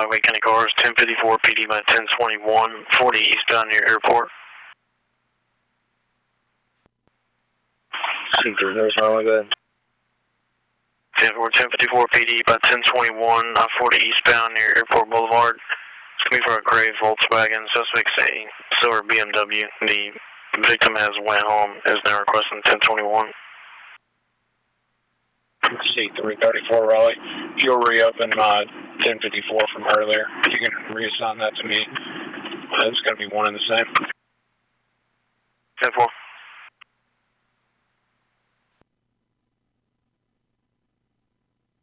Wake County cars, 1054 PD by 1021, 40 eastbound near airport. There's no one good. 1054 PD by 1021, 40 eastbound near Airport Boulevard. It's coming from a gray Volkswagen. Suspect's a silver BMW. The victim has went home, is now requesting 1021. C334 Raleigh. If you'll reopen 1054 from earlier, you can reassign that to me. It's going to be one and the same. 10-4.